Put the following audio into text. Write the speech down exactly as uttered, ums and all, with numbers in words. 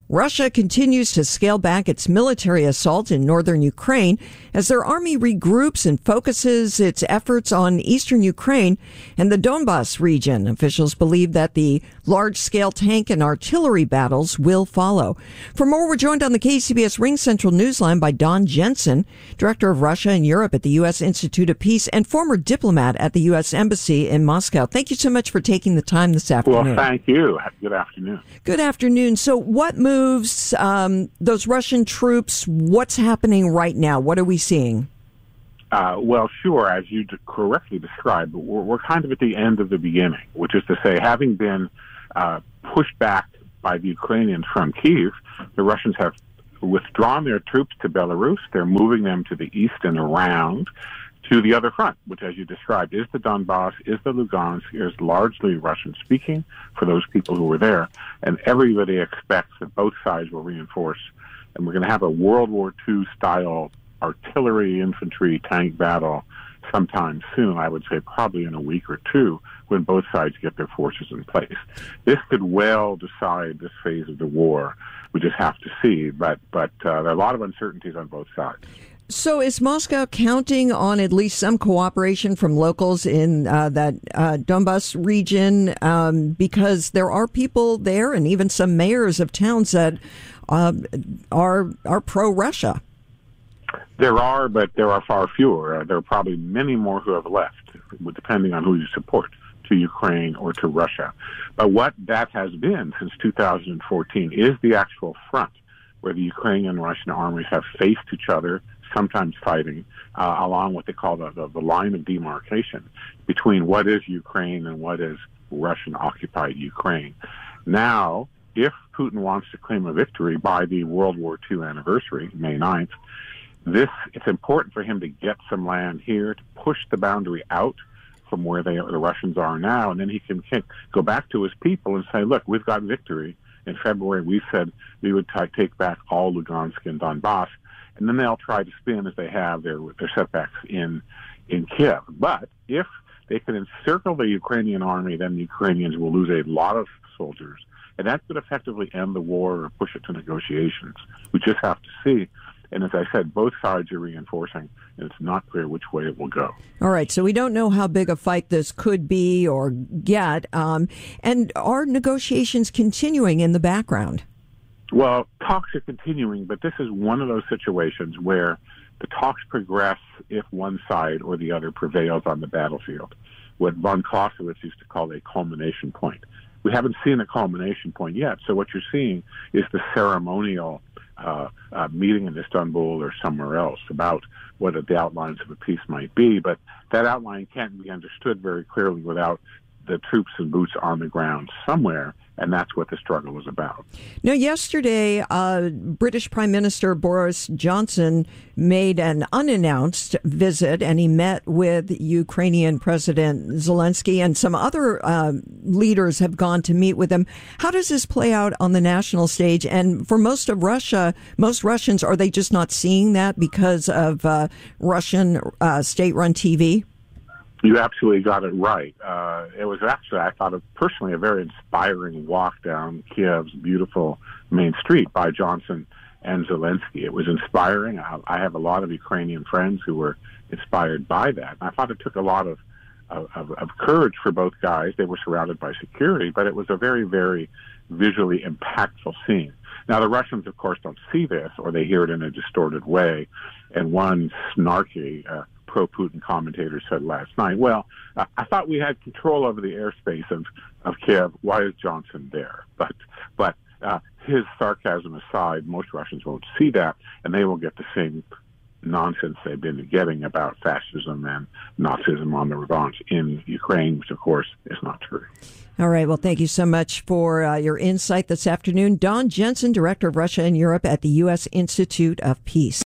Russia continues to scale back its military assault in northern Ukraine as their army regroups and focuses its efforts on eastern Ukraine and the Donbas region. Officials believe that the large-scale tank and artillery battles will follow. For more, we're joined on the K C B S Ring Central Newsline by Don Jensen, Director of Russia and Europe at the U S Institute of Peace and former diplomat at the U S Embassy in Moscow. Thank you so much for taking the time this afternoon. Well, thank you. Good afternoon. Good afternoon. So what moves um, those Russian troops? What's happening right now? What are we seeing? Uh, well, sure, as you correctly described, but we're, we're kind of at the end of the beginning, which is to say, having been uh, pushed back by the Ukrainians from Kyiv, the Russians have withdrawn their troops to Belarus. They're moving them to the east and around to the other front, which, as you described, is the Donbass, is the Lugansk, is largely Russian-speaking for those people who were there. And everybody expects that both sides will reinforce. And we're going to have a World War Two style artillery, infantry, tank battle sometime soon, I would say probably in a week or two, when both sides get their forces in place. This could well decide this phase of the war. We just have to see. But, but uh, there are a lot of uncertainties on both sides. So is Moscow counting on at least some cooperation from locals in uh, that uh, Donbas region? Um, because there are people there and even some mayors of towns that uh, are are pro-Russia. There are, but there are far fewer. Uh, there are probably many more who have left, depending on who you support, to Ukraine or to Russia. But what that has been since two thousand fourteen is the actual front, where the Ukrainian and Russian armies have faced each other, sometimes fighting, uh, along what they call the, the, the line of demarcation between what is Ukraine and what is Russian-occupied Ukraine. Now, if Putin wants to claim a victory by the World War Two anniversary, May ninth, this it's important for him to get some land here, to push the boundary out from where they, the Russians are now, and then he can, can go back to his people and say, look, we've got victory. In February, we said we would t- take back all Lugansk and Donbass. And then they'll try to spin, as they have, their their setbacks in in Kiev. But if they can encircle the Ukrainian army, then the Ukrainians will lose a lot of soldiers. And that could effectively end the war or push it to negotiations. We just have to see. And as I said, both sides are reinforcing, and it's not clear which way it will go. All right, so we don't know how big a fight this could be or get. Um, and are negotiations continuing in the background? Well, talks are continuing, but this is one of those situations where the talks progress if one side or the other prevails on the battlefield, what von Clausewitz used to call a culmination point. We haven't seen a culmination point yet, so what you're seeing is the ceremonial uh, uh, meeting in Istanbul or somewhere else about what the outlines of a peace might be, but that outline can't be understood very clearly without the troops and boots on the ground somewhere, and that's what the struggle is about. Now, yesterday, uh, British Prime Minister Boris Johnson made an unannounced visit, and he met with Ukrainian President Zelensky, and some other uh, leaders have gone to meet with him. How does this play out on the national stage? And for most of Russia, most Russians, are they just not seeing that because of uh, Russian uh, state-run T V? You absolutely got it right. Uh, it was actually, I thought, it personally a very inspiring walk down Kiev's beautiful main street by Johnson and Zelensky. It was inspiring. I, I have a lot of Ukrainian friends who were inspired by that. I thought it took a lot of, of, of courage for both guys. They were surrounded by security, but it was a very, very visually impactful scene. Now, the Russians, of course, don't see this, or they hear it in a distorted way. And one snarky uh, pro-Putin commentator said last night, well, uh, I thought we had control over the airspace of, of Kiev. Why is Johnson there? But but uh, his sarcasm aside, most Russians won't see that, and they will get the same nonsense they've been getting about fascism and Nazism on the revanche in Ukraine, which, of course, is not true. All right. Well, thank you so much for uh, your insight this afternoon. Don Jensen, Director of Russia and Europe at the U S Institute of Peace.